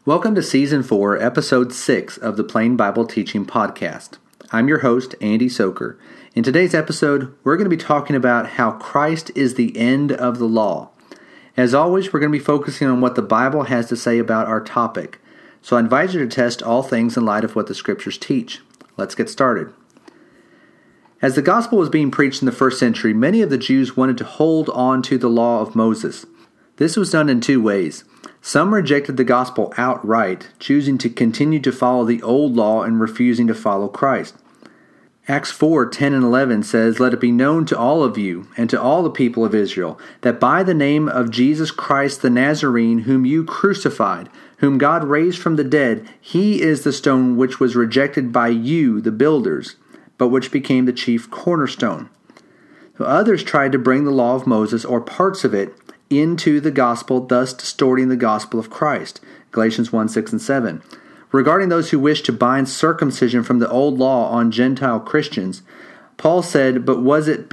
Welcome to Season 4, Episode 6 of the Plain Bible Teaching Podcast. I'm your host, Andy Soker. In today's episode, we're going to be talking about how Christ is the end of the law. As always, we're going to be focusing on what the Bible has to say about our topic. So I invite you to test all things in light of what the Scriptures teach. Let's get started. As the gospel was being preached in the first century, many of the Jews wanted to hold on to the law of Moses. This was done in two ways. Some rejected the gospel outright, choosing to continue to follow the old law and refusing to follow Christ. Acts 4:10 and 11 says, "Let it be known to all of you and to all the people of Israel, that by the name of Jesus Christ the Nazarene, whom you crucified, whom God raised from the dead, he is the stone which was rejected by you, the builders, but which became the chief cornerstone." So others tried to bring the law of Moses, or parts of it, into the gospel, thus distorting the gospel of Christ. Galatians 1:6 and 7. Regarding those who wish to bind circumcision from the old law on Gentile Christians, Paul said, But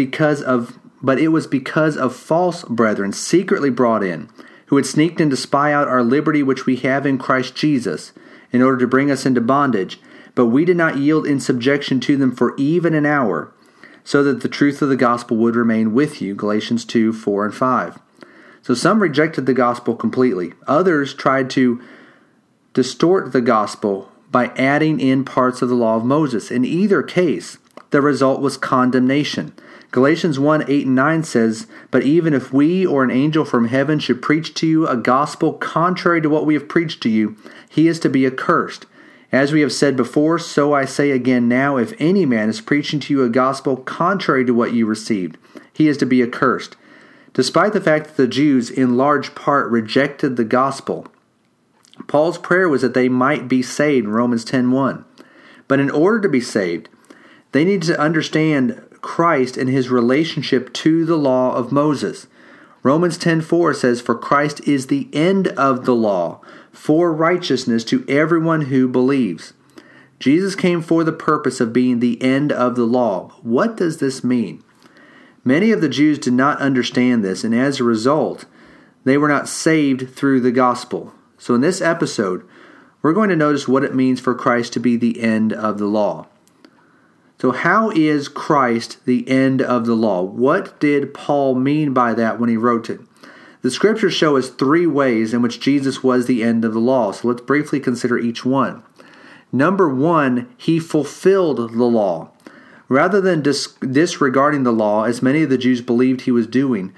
it was because of false brethren secretly brought in, who had sneaked in to spy out our liberty which we have in Christ Jesus, in order to bring us into bondage. But we did not yield in subjection to them for even an hour, so that the truth of the gospel would remain with you. Galatians 2:4 and 5. So some rejected the gospel completely. Others tried to distort the gospel by adding in parts of the law of Moses. In either case, the result was condemnation. Galatians 1:8 and 9 says, "But even if we or an angel from heaven should preach to you a gospel contrary to what we have preached to you, he is to be accursed. As we have said before, so I say again now, if any man is preaching to you a gospel contrary to what you received, he is to be accursed." Despite the fact that the Jews in large part rejected the gospel, Paul's prayer was that they might be saved in Romans 10:1. But in order to be saved, they needed to understand Christ and his relationship to the law of Moses. Romans 10:4 says, "For Christ is the end of the law, for righteousness to everyone who believes." Jesus came for the purpose of being the end of the law. What does this mean? Many of the Jews did not understand this, and as a result, they were not saved through the gospel. So in this episode, we're going to notice what it means for Christ to be the end of the law. So how is Christ the end of the law? What did Paul mean by that when he wrote it? The Scriptures show us three ways in which Jesus was the end of the law. So let's briefly consider each one. Number one, he fulfilled the law. Rather than disregarding the law, as many of the Jews believed he was doing,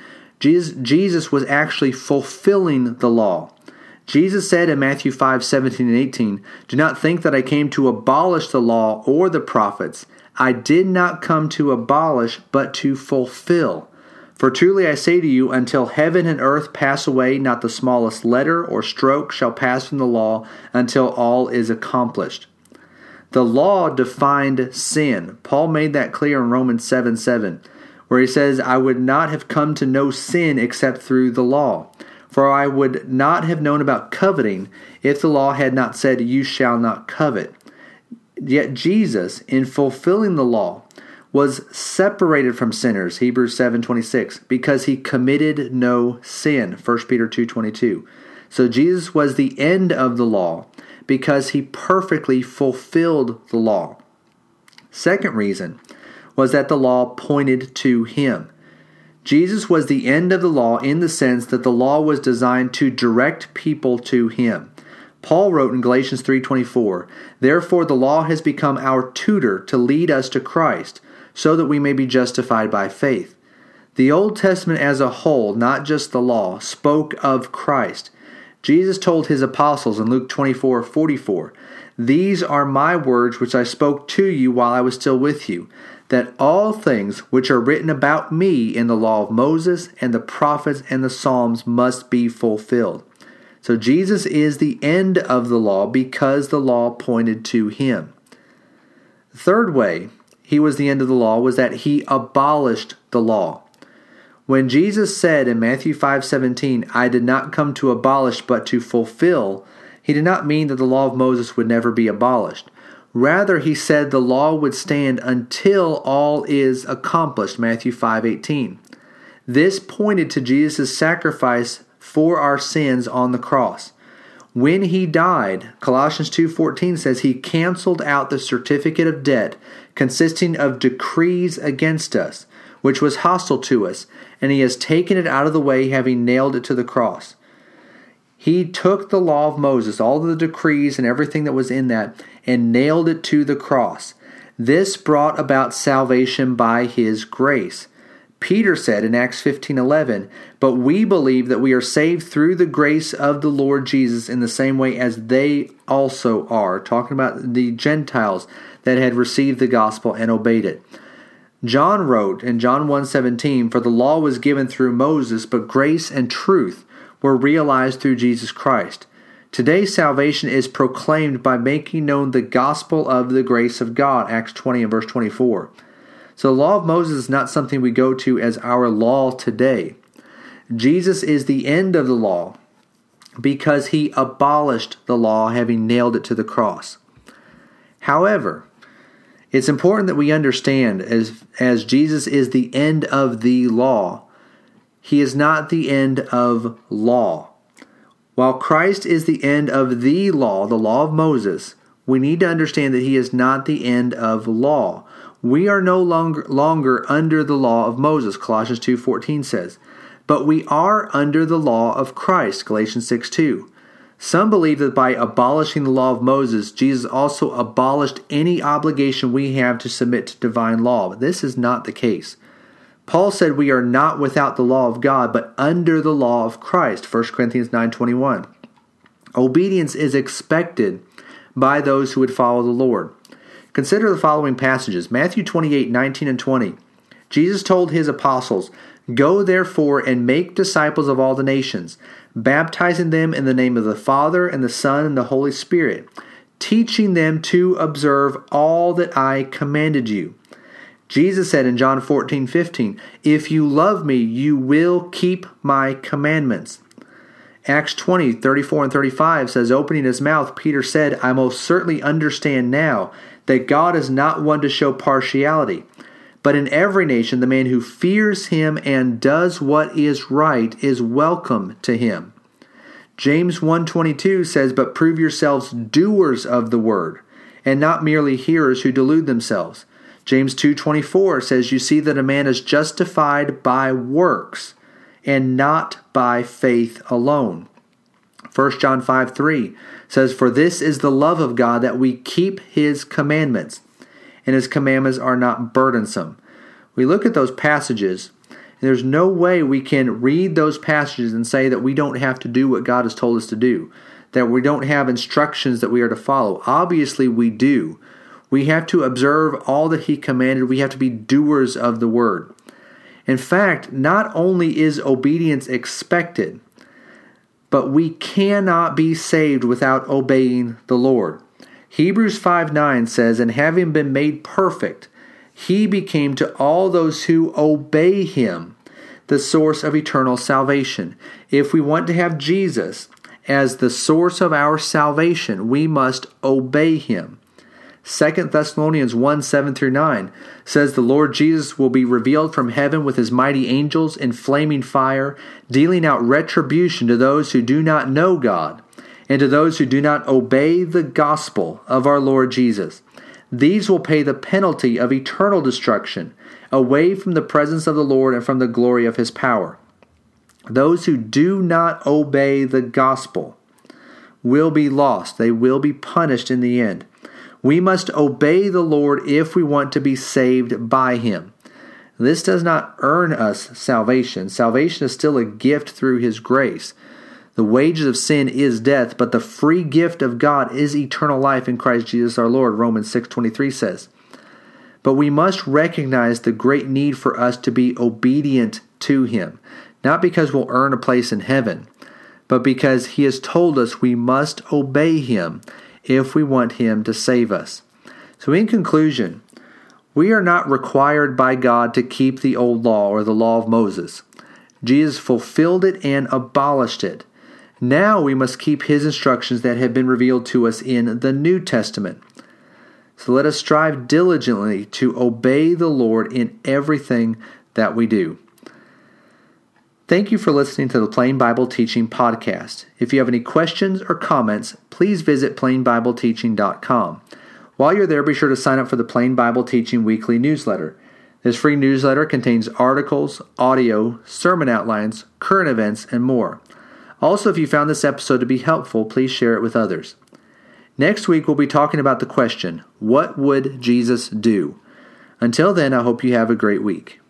Jesus was actually fulfilling the law. Jesus said in Matthew 5:17 and 18, "Do not think that I came to abolish the law or the prophets. I did not come to abolish, but to fulfill. For truly I say to you, until heaven and earth pass away, not the smallest letter or stroke shall pass from the law until all is accomplished." The law defined sin. Paul made that clear in Romans 7:7, where he says, "I would not have come to know sin except through the law. For I would not have known about coveting if the law had not said, 'You shall not covet.'" Yet Jesus, in fulfilling the law, was separated from sinners, Hebrews 7:26, because he committed no sin, 1 Peter 2:22. So Jesus was the end of the law, because he perfectly fulfilled the law. Second reason was that the law pointed to him. Jesus was the end of the law in the sense that the law was designed to direct people to him. Paul wrote in Galatians 3:24, "Therefore the law has become our tutor to lead us to Christ, so that we may be justified by faith." The Old Testament as a whole, not just the law, spoke of Christ. Jesus told his apostles in Luke 24:44, "These are my words which I spoke to you while I was still with you, that all things which are written about me in the law of Moses and the prophets and the Psalms must be fulfilled." So Jesus is the end of the law because the law pointed to him. The third way he was the end of the law was that he abolished the law. When Jesus said in Matthew 5:17, "I did not come to abolish but to fulfill," he did not mean that the law of Moses would never be abolished. Rather, he said the law would stand until all is accomplished, Matthew 5:18. This pointed to Jesus' sacrifice for our sins on the cross. When he died, Colossians 2:14 says he canceled out the certificate of debt consisting of decrees against us, which was hostile to us, and he has taken it out of the way, having nailed it to the cross. He took the law of Moses, all the decrees and everything that was in that, and nailed it to the cross. This brought about salvation by his grace. Peter said in Acts 15:11, "But we believe that we are saved through the grace of the Lord Jesus in the same way as they also are," talking about the Gentiles that had received the gospel and obeyed it. John wrote in John 1:17, "For the law was given through Moses, but grace and truth were realized through Jesus Christ." Today, salvation is proclaimed by making known the gospel of the grace of God, Acts 20 and verse 24. So the law of Moses is not something we go to as our law today. Jesus is the end of the law because he abolished the law, having nailed it to the cross. However, it's important that we understand, as Jesus is the end of the law, he is not the end of law. While Christ is the end of the law of Moses, we need to understand that he is not the end of law. We are no longer under the law of Moses, Colossians 2:14 says, but we are under the law of Christ, Galatians 6:2. Some believe that by abolishing the law of Moses, Jesus also abolished any obligation we have to submit to divine law. But this is not the case. Paul said we are not without the law of God, but under the law of Christ, 1 Corinthians 9:21. Obedience is expected by those who would follow the Lord. Consider the following passages. Matthew 28:19 and 20. Jesus told his apostles, "Go therefore and make disciples of all the nations, baptizing them in the name of the Father and the Son and the Holy Spirit, teaching them to observe all that I commanded you." Jesus said in John 14:15, "If you love me, you will keep my commandments." Acts 20:34 and 35 says, opening his mouth, Peter said, "I most certainly understand now that God is not one to show partiality, but in every nation the man who fears him and does what is right is welcome to him." James 1:22 says, "But prove yourselves doers of the word, and not merely hearers who delude themselves." James 2:24 says, "You see that a man is justified by works, and not by faith alone." 1 John 5:3 says, "For this is the love of God, that we keep his commandments, and his commandments are not burdensome." We look at those passages, and there's no way we can read those passages and say that we don't have to do what God has told us to do, that we don't have instructions that we are to follow. Obviously we do. We have to observe all that he commanded. We have to be doers of the word. In fact, not only is obedience expected, but we cannot be saved without obeying the Lord. Hebrews 5:9 says, "And having been made perfect, he became to all those who obey him the source of eternal salvation." If we want to have Jesus as the source of our salvation, we must obey him. 2 Thessalonians 1:7-9 says, "The Lord Jesus will be revealed from heaven with his mighty angels in flaming fire, dealing out retribution to those who do not know God, and to those who do not obey the gospel of our Lord Jesus. These will pay the penalty of eternal destruction, away from the presence of the Lord and from the glory of his power." Those who do not obey the gospel will be lost. They will be punished in the end. We must obey the Lord if we want to be saved by him. This does not earn us salvation. Salvation is still a gift through his grace. The wages of sin is death, but the free gift of God is eternal life in Christ Jesus our Lord, Romans 6:23 says. But we must recognize the great need for us to be obedient to him, not because we'll earn a place in heaven, but because he has told us we must obey him if we want him to save us. So in conclusion, we are not required by God to keep the old law or the law of Moses. Jesus fulfilled it and abolished it. Now we must keep his instructions that have been revealed to us in the New Testament. So let us strive diligently to obey the Lord in everything that we do. Thank you for listening to the Plain Bible Teaching Podcast. If you have any questions or comments, please visit plainbibleteaching.com. While you're there, be sure to sign up for the Plain Bible Teaching Weekly Newsletter. This free newsletter contains articles, audio, sermon outlines, current events, and more. Also, if you found this episode to be helpful, please share it with others. Next week, we'll be talking about the question, what would Jesus do? Until then, I hope you have a great week.